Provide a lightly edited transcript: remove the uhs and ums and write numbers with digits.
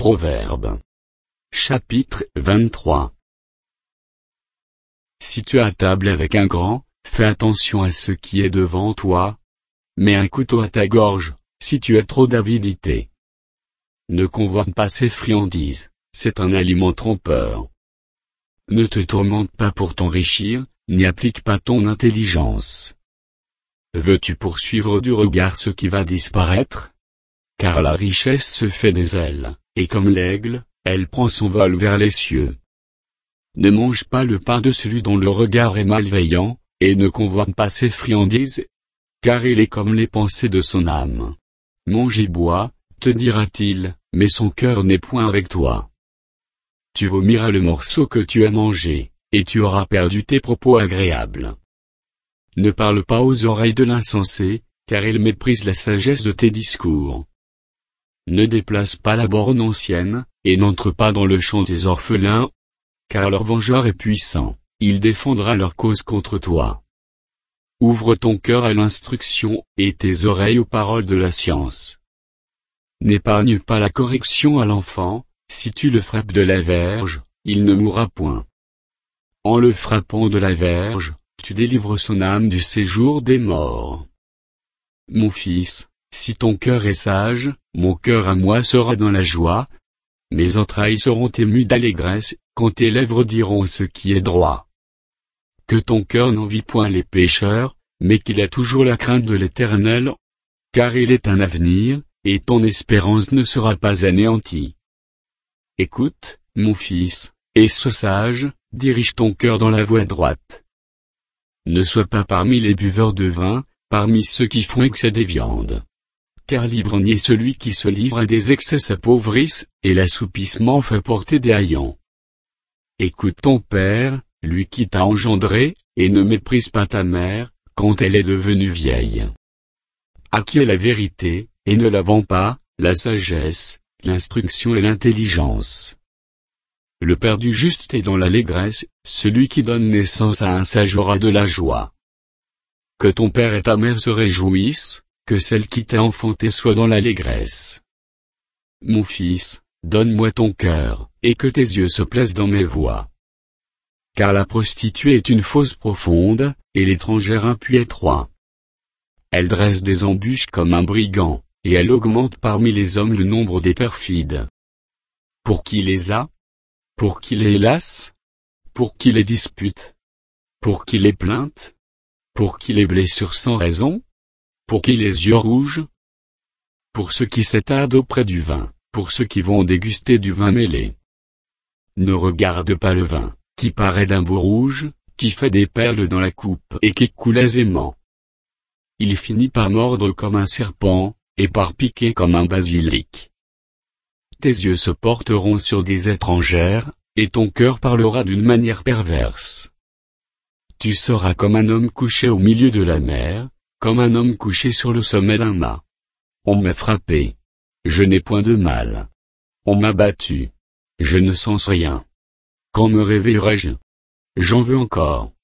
Proverbes. Chapitre 23. Si tu es à table avec un grand, fais attention à ce qui est devant toi. Mets un couteau à ta gorge, si tu as trop d'avidité. Ne convoite pas ces friandises, c'est un aliment trompeur. Ne te tourmente pas pour t'enrichir, n'y applique pas ton intelligence. Veux-tu poursuivre du regard ce qui va disparaître? Car la richesse se fait des ailes, et comme l'aigle, elle prend son vol vers les cieux. Ne mange pas le pain de celui dont le regard est malveillant, et ne convoite pas ses friandises, car il est comme les pensées de son âme. Mange et bois, te dira-t-il, mais son cœur n'est point avec toi. Tu vomiras le morceau que tu as mangé, et tu auras perdu tes propos agréables. Ne parle pas aux oreilles de l'insensé, car il méprise la sagesse de tes discours. Ne déplace pas la borne ancienne, et n'entre pas dans le champ des orphelins, car leur vengeur est puissant, il défendra leur cause contre toi. Ouvre ton cœur à l'instruction, et tes oreilles aux paroles de la science. N'épargne pas la correction à l'enfant, si tu le frappes de la verge, il ne mourra point. En le frappant de la verge, tu délivres son âme du séjour des morts. Mon fils, si ton cœur est sage, mon cœur à moi sera dans la joie. Mes entrailles seront émues d'allégresse, quand tes lèvres diront ce qui est droit. Que ton cœur n'envie point les pécheurs, mais qu'il a toujours la crainte de l'Éternel, car il est un avenir, et ton espérance ne sera pas anéantie. Écoute, mon fils, et sois sage, dirige ton cœur dans la voie droite. Ne sois pas parmi les buveurs de vin, parmi ceux qui font excès des viandes. Car l'ivrogne est celui qui se livre à des excès s'appauvrisse, et l'assoupissement fait porter des haillons. Écoute ton père, lui qui t'a engendré, et ne méprise pas ta mère, quand elle est devenue vieille. Acquiers la vérité, et ne la vends pas, la sagesse, l'instruction et l'intelligence. Le père du juste est dans l'allégresse, celui qui donne naissance à un sage aura de la joie. Que ton père et ta mère se réjouissent, que celle qui t'a enfanté soit dans l'allégresse. Mon fils, donne-moi ton cœur, et que tes yeux se plaisent dans mes voies. Car la prostituée est une fosse profonde, et l'étrangère un puits étroit. Elle dresse des embûches comme un brigand, et elle augmente parmi les hommes le nombre des perfides. Pour qui les a? Pour qui les hélas? Pour qui les dispute? Pour qui les plainte? Pour qui les blessures sans raison? Pour qui les yeux rouges? Pour ceux qui s'attardent auprès du vin, pour ceux qui vont déguster du vin mêlé. Ne regarde pas le vin, qui paraît d'un beau rouge, qui fait des perles dans la coupe et qui coule aisément. Il finit par mordre comme un serpent, et par piquer comme un basilic. Tes yeux se porteront sur des étrangères, et ton cœur parlera d'une manière perverse. Tu seras comme un homme couché au milieu de la mer, comme un homme couché sur le sommet d'un mât. On m'a frappé. Je n'ai point de mal. On m'a battu. Je ne sens rien. Quand me réveillerai-je? J'en veux encore.